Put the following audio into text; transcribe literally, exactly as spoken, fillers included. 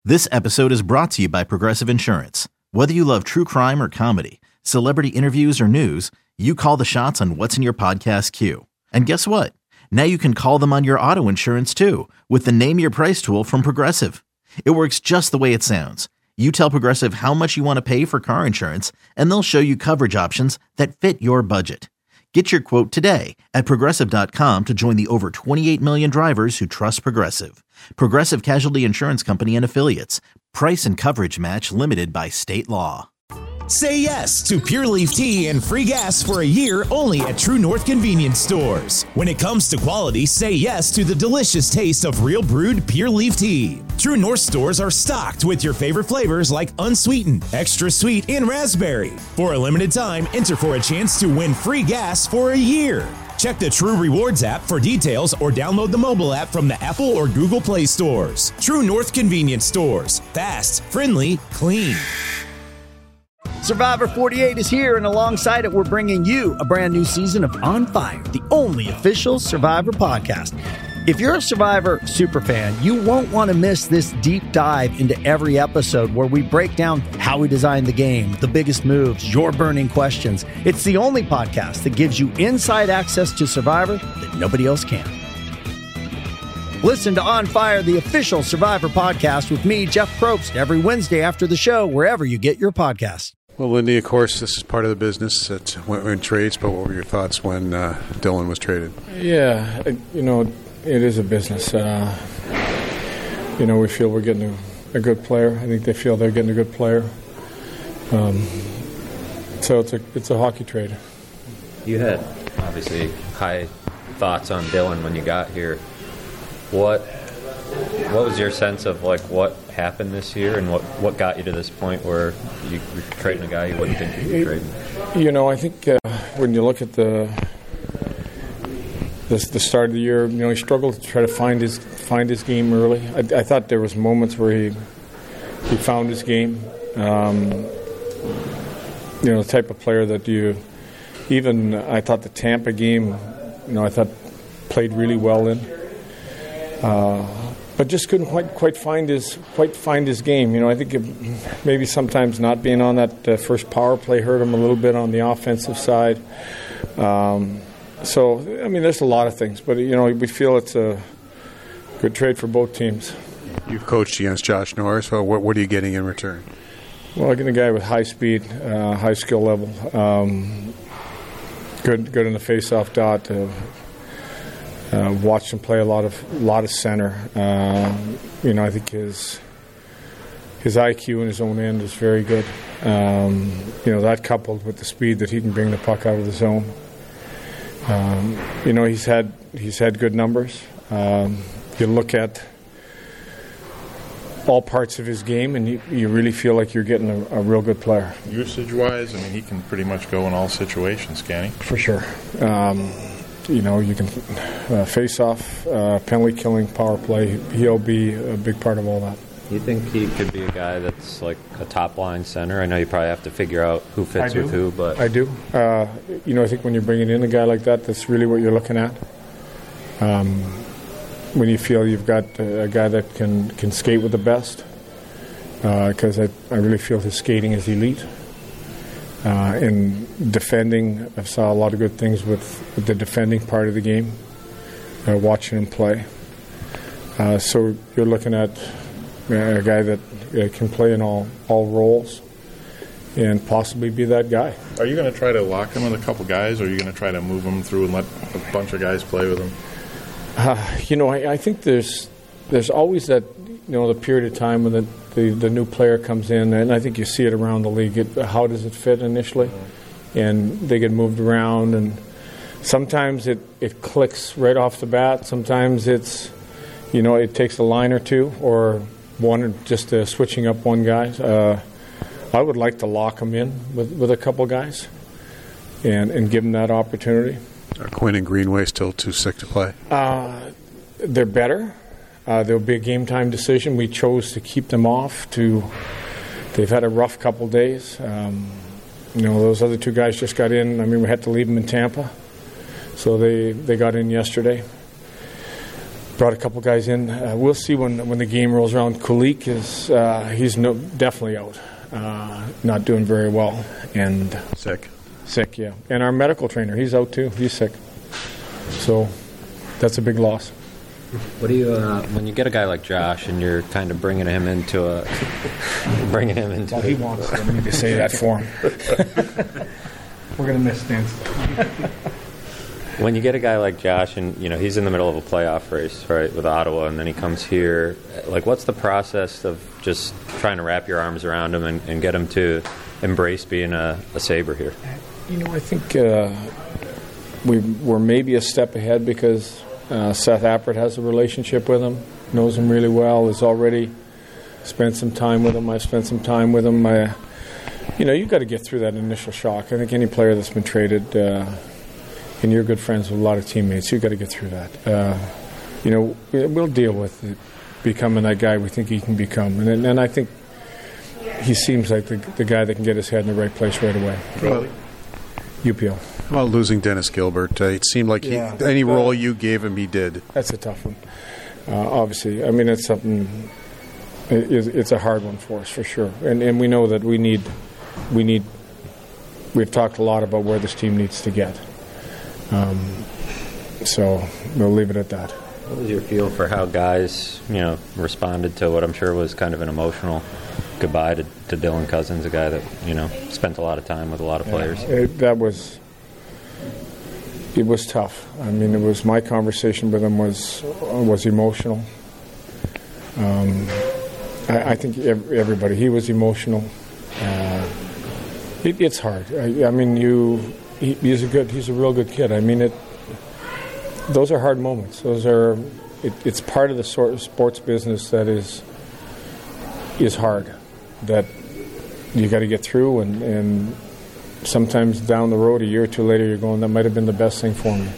This episode is brought to you by Progressive Insurance. Whether you love true crime or comedy, celebrity interviews or news, you call the shots on what's in your podcast queue. And guess what? Now you can call them on your auto insurance too with the Name Your Price tool from Progressive. It works just the way it sounds. You tell Progressive how much you want to pay for car insurance, and they'll show you coverage options that fit your budget. Get your quote today at Progressive dot com to join the over twenty-eight million drivers who trust Progressive. Progressive Casualty Insurance Company and Affiliates. Price and coverage match limited by state law. Say yes to Pure Leaf Tea and free gas for a year only at True North Convenience Stores. When it comes to quality, say yes to the delicious taste of real brewed Pure Leaf Tea. True North stores are stocked with your favorite flavors like unsweetened, extra sweet, and raspberry. For a limited time, enter for a chance to win free gas for a year. Check the True Rewards app for details or download the mobile app from the Apple or Google Play stores. True North Convenience Stores. Fast, friendly, clean. Survivor forty-eight is here, and alongside it, we're bringing you a brand new season of On Fire, the only official Survivor podcast. If you're a Survivor superfan, you won't want to miss this deep dive into every episode where we break down how we designed the game, the biggest moves, your burning questions. It's the only podcast that gives you inside access to Survivor that nobody else can. Listen to On Fire, the official Survivor podcast with me, Jeff Probst, every Wednesday after the show, wherever you get your podcasts. Well, Lindy, of course, this is part of the business that went in trades, but what were your thoughts when uh, Dylan was traded? Yeah, you know, it is a business. Uh, you know, we feel we're getting a, a good player. I think they feel they're getting a good player. Um, so it's a it's a hockey trade. You had, obviously, high thoughts on Dylan when you got here. What what was your sense of, like, what happened this year and what, what got you to this point where you, you're trading a guy you wouldn't think you'd be trading? You know, I think uh, when you look at the, the the start of the year, you know, he struggled to try to find his find his game early. I, I thought there was moments where he he found his game. Um, you know, the type of player that you even I thought the Tampa game, you know, I thought played really well in. Uh, but just couldn't quite quite find his quite find his game. You know, I think it, maybe sometimes not being on that uh, first power play hurt him a little bit on the offensive side. Um, so, I mean, there's a lot of things, but you know, we feel it's a good trade for both teams. You've coached against Josh Norris. So what what are you getting in return? Well, I get a guy with high speed, uh, high skill level, um, good good in the face-off dot. Uh, Uh, watched him play a lot of lot of center. Uh, you know, I think his his I Q in his own end is very good. Um, you know, that coupled with the speed that he can bring the puck out of the zone. Um, you know, he's had he's had good numbers. Um, you look at all parts of his game, and you, you really feel like you're getting a, a real good player. Usage-wise, I mean, he can pretty much go in all situations, can he? For sure. Um, You know, you can uh, face off, uh, penalty killing, power play. He'll be a big part of all that. You think he could be a guy that's like a top line center? I know you probably have to figure out who fits with who, but I do. Uh, you know, I think when you're bringing in a guy like that, that's really what you're looking at. Um, when you feel you've got a guy that can, can skate with the best, because uh, I, I really feel his skating is elite. Uh, in defending, I saw a lot of good things with, with the defending part of the game, uh, watching him play. Uh, so you're looking at uh, a guy that uh, can play in all, all roles and possibly be that guy. Are you going to try to lock him with a couple guys, or are you going to try to move him through and let a bunch of guys play with him? Uh, you know, I, I think there's there's always that, you know, the period of time when the, the, the new player comes in, and I think you see it around the league. It, how does it fit initially? And they get moved around, and sometimes it, it clicks right off the bat. Sometimes it's, you know, it takes a line or two, or one just uh, switching up one guy. Uh, I would like to lock them in with, with a couple guys and, and give them that opportunity. Are Quinn and Greenway still too sick to play? Uh, they're better. Uh, there'll be a game time decision. We chose to keep them off. To they've had a rough couple days. Um, you know, those other two guys just got in. I mean, we had to leave them in Tampa, so they they got in yesterday. brought a couple guys in. Uh, we'll see when when the game rolls around. Kulik is uh, he's no, definitely out, uh, not doing very well, and Sick. Sick, yeah. And our medical trainer, he's out too. He's sick. So that's a big loss. What do you uh, when you get a guy like Josh and you're kind of bringing him into a bringing him into? Well, he wants me to say that for him. We're gonna miss Stance. When you get a guy like Josh and you know he's in the middle of a playoff race, right, with Ottawa, and then he comes here, like what's the process of just trying to wrap your arms around him and, and get him to embrace being a, a Sabre here? You know, I think uh, we we're maybe a step ahead because uh, Seth Appert has a relationship with him, knows him really well, has already spent some time with him. I've spent some time with him. I, you know, you've got to get through that initial shock. I think any player that's been traded, uh, and you're good friends with a lot of teammates, you've got to get through that. Uh, you know, we'll deal with it, becoming that guy we think he can become. And, and I think he seems like the, the guy that can get his head in the right place right away. Well, U P L. Well, losing Dennis Gilbert, uh, it seemed like he, Yeah. any role you gave him, he did. That's a tough one. Uh, obviously, I mean, it's something. It, it's a hard one for us for sure, and and we know that we need, we need. We've talked a lot about where this team needs to get. Um, so we'll leave it at that. What was your feel for how guys, you know, responded to what I'm sure was kind of an emotional goodbye to, to Dylan Cousins, a guy that, you know, spent a lot of time with a lot of players? Yeah, it, that was, it was tough. I mean, it was, my conversation with him was was emotional. Um, I, I think everybody, he was emotional. Uh, it, it's hard. I, I mean, you, he, he's a good, he's a real good kid. I mean, it. Those are hard moments. Those are, it, it's part of the sort of sports business that is is hard, that you got to get through, and, and sometimes down the road, a year or two later, you're going, that might have been the best thing for me.